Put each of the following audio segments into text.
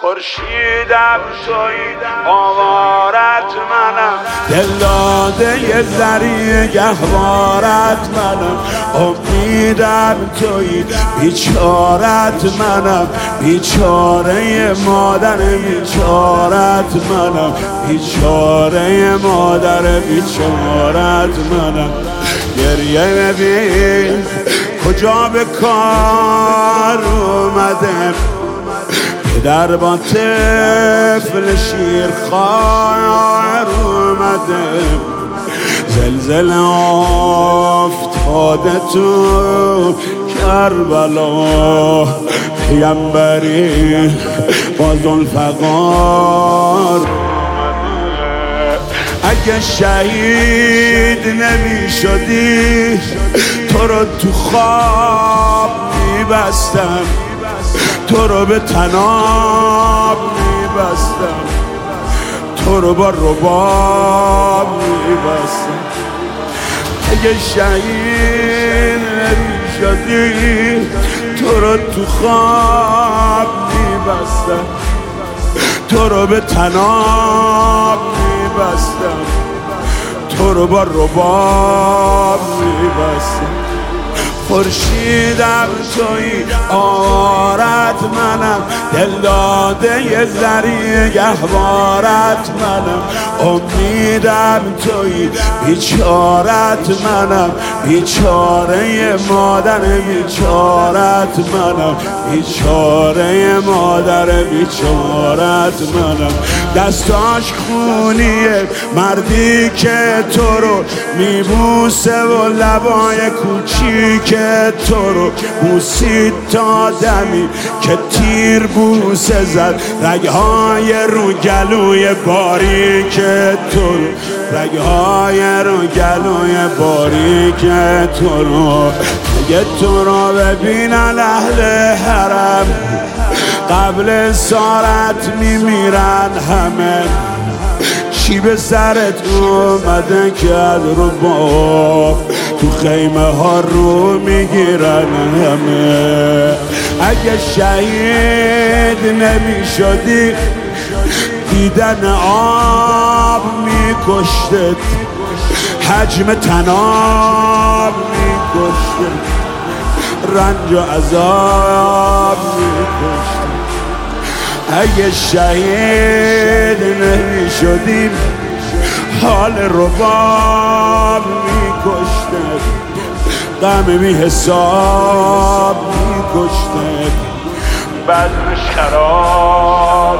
خورشیدم تویی آوارت منم، دل داده یه ذری گهوارت منم، امیدم تویی بیچارت منم، بیچاره مادر بیچارت منم، بیچاره مادر بیچارت منم. گریه ببین کجا به کار اومده، در با طفل شیرخوار اومده، زلزله افتاده تو کربلا، پیامبری با ذوالفقار اومده. اگه شهید نمی شدی تو رو تو خواب میبستم، تو رو به طناب میبستم، تو رو با رباب میبستم. اگه شهید نمیشدی تو رو تو خواب میبستم، تو رو به طناب میبستم، تو رو با رباب میبستم. خورشیدم تویی آوارت منم، دل داده یه ذری گهوارت منم، امیدم تویی بیچارت منم، بیچاره مادر بیچارت منم، بیچاره مادر بیچارت منم. دستاش خونیه مردی که تو رو میبوسه و لبای کوچیک تو رو بوسید تا دمی که تیر بوسه زد، رگهای رو گلوی باریک تو رو، رگهای رو گلوی باریک تو رو. اگه تو رو ببینن اهل حرم قبل اسارت میمیرن همه، چی به سرت اومده که از رو با تو خیمه ها رو میگیرن همه. اگه شهید نمی شدی دیدن آب میکشتت، حجم طناب میکشتت، رنج و عذاب میکشتت. اگه شهید نمی شدیم حال رباب میکشتد، غم بی حساب میکشتد، بزمش خراب.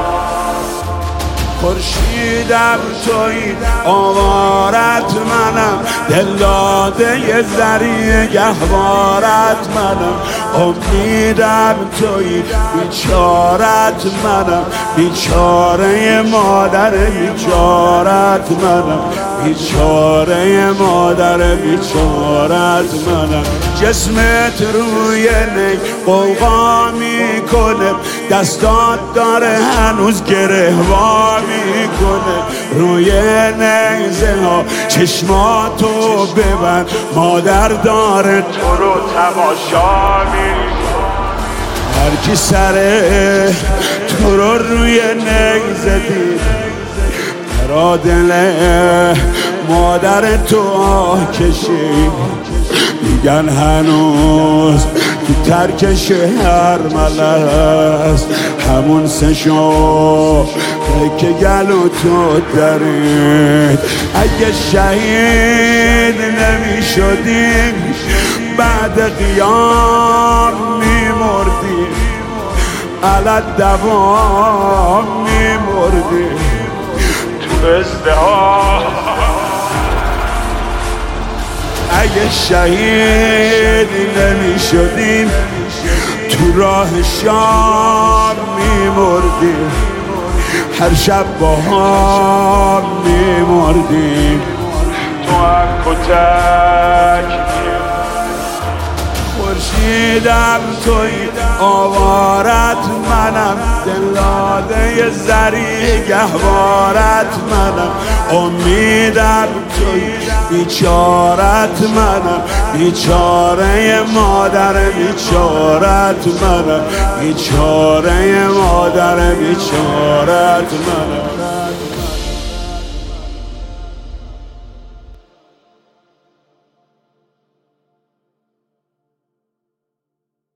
خورشیدم تویی آوارت منم، دل داده یه ذری گهوارت منم، امیدم تویی بیچارت منم، بیچاره مادر بیچارت منم، بیچاره مادر بیچارت منم. جسمت روی نی قوقا میکنه، دستات داره هنوز گره وا میکنه، روی نیزه ها چشماتو ببند، مادر داره تو رو تماشا میکنه. هر کی سره تو رو روی نیزه دید، را دل مادر تو کشید، میگن هنوز تو ترک شهر ملست، همون سشو که گلو تو درید. اگه شهید نمی شدیم بعد قیام میمردیم، علت دوام میمردیم تو ازدهام. اگه شهید نمی شدیم تو راه شام میمردیم، هر شب با هم میمردیم تو هم کتک. شنیدم توی آوارت منم، دلاده زری گهوارت منم، امیدم توی بیچارت منم، بیچاره مادر بیچارت منم، بیچاره مادر بیچارت منم.